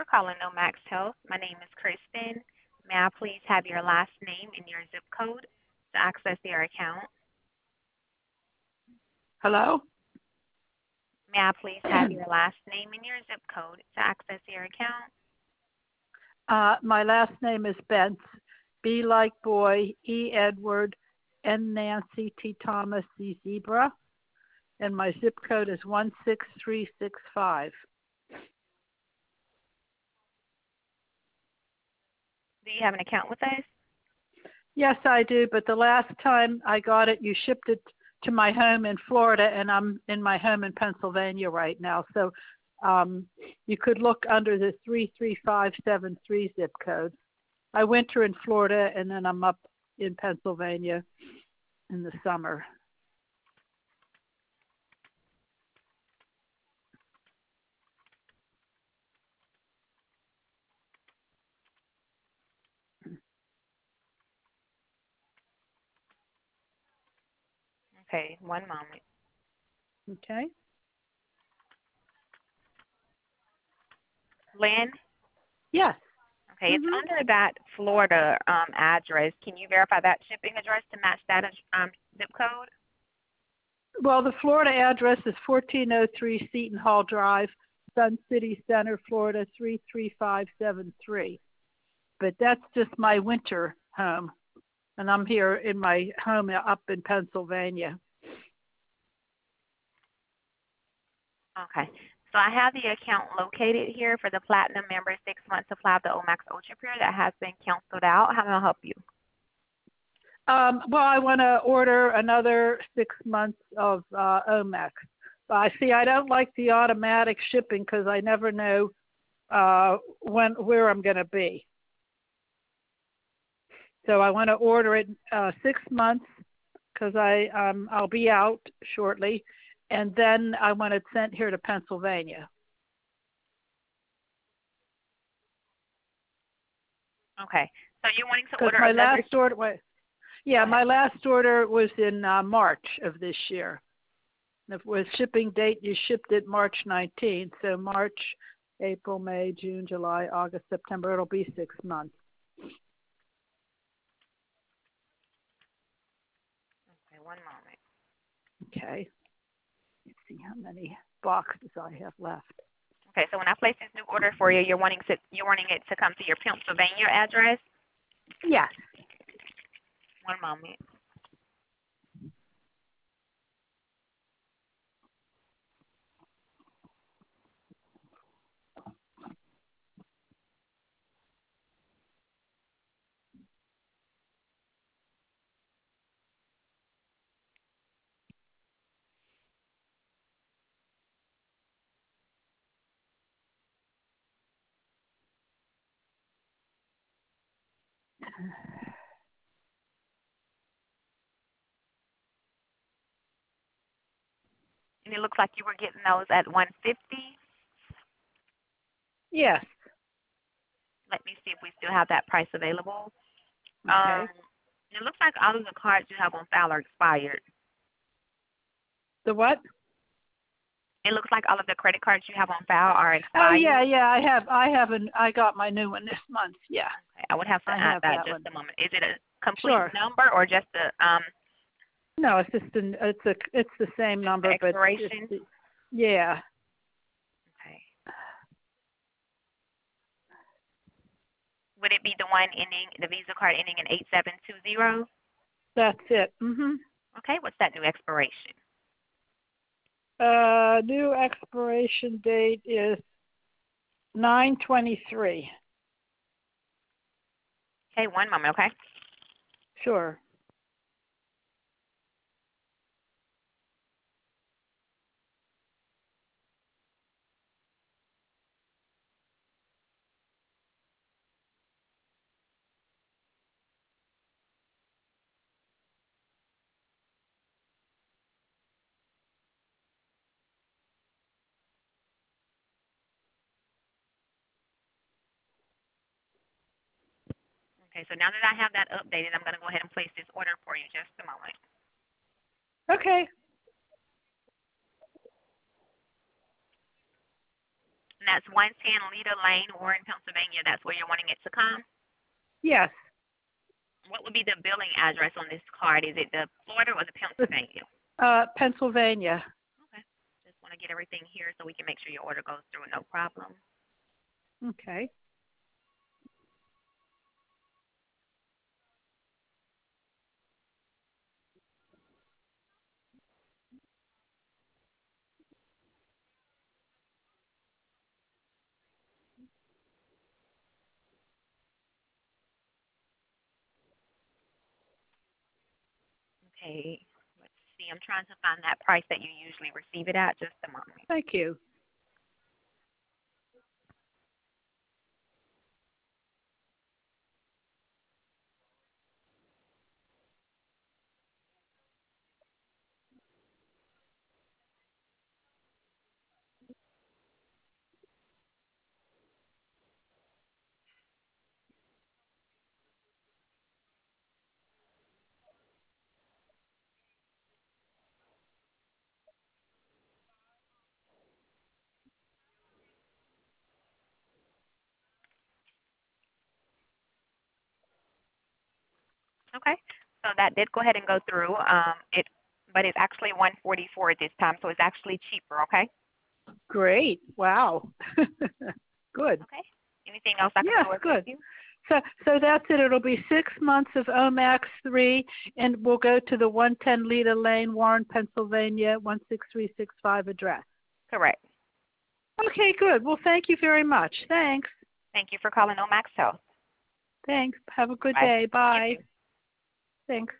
for calling Nomax Health. My name is Kristen. May I please have your last name and your zip code to access your account? Hello? May I please have your last name and your zip code to access your account? My last name is Bentz, B like boy, E Edward, N Nancy, T Thomas, Z zebra, and my zip code is 16365. Do you have an account with us? Yes, I do, but the last time I got it, you shipped it to my home in Florida, and I'm in my home in Pennsylvania right now. So you could look under the 33573 zip code. I winter in Florida, and then I'm up in Pennsylvania in the summer. Okay, one moment. Okay. Lynn? Yes. Okay, it's under that Florida address. Can you verify that shipping address to match that zip code? Well, the Florida address is 1403 Seton Hall Drive, Sun City Center, Florida 33573. But that's just my winter home, and I'm here in my home up in Pennsylvania. Okay. So I have the account located here for the Platinum member 6-month supply of the Omax Ultra Pure that has been canceled out. How may I help you? Well, I want to order another 6 months of Omax. I see. I don't like the automatic shipping because I never know where I'm going to be. So I want to order it 6 months because I'll be out shortly, and then I want it sent here to Pennsylvania. Okay. So you're wanting to order my another... last order. Yeah, my last order was in March of this year. With shipping date, you shipped it March 19th. So March, April, May, June, July, August, September. It'll be 6 months. Okay, one moment. Okay. Let's see how many boxes I have left. Okay, so when I place this new order for you, you're wanting it to come to your Pennsylvania address? Yes. One moment. And it looks like you were getting those at 150. Yes. Let me see if we still have that price available. Okay. It looks like all of the cards you have on file are expired. The what? It looks like all of the credit cards you have on file are expired. Oh yeah. I got my new one this month. Yeah. Okay, I would have to add that just a moment. Is it a complete number or just a No, it's just it's the same number, expiration? but yeah. Okay. Would it be the one the Visa card ending in 8720? That's it. Mhm. Okay, what's that new expiration? New expiration date is 9/23. Okay, one moment, okay? Sure. Okay, so now that I have that updated, I'm going to go ahead and place this order for you. Just a moment. Okay. And that's 110 Lita Lane, Warren, Pennsylvania. That's where you're wanting it to come? Yes. What would be the billing address on this card? Is it the Florida or the Pennsylvania? Pennsylvania. Okay. Just want to get everything here so we can make sure your order goes through, no problem. Okay. Okay. Let's see. I'm trying to find that price that you usually receive it at. Just a moment. Thank you. Okay. So that did go ahead and go through. But it's actually 144 this time, so it's actually cheaper. Okay. Great. Wow. Good. Okay. Anything else I can Yes, go over good. with you? So that's it. It'll be 6 months of Omax 3, and we'll go to the 110 Lita Lane, Warren, Pennsylvania, 16365 address. Correct. Okay, good. Well, thank you very much. Thanks. Thank you for calling Omax Health. Thanks. Have a good Bye. day. You Bye. too. Thanks.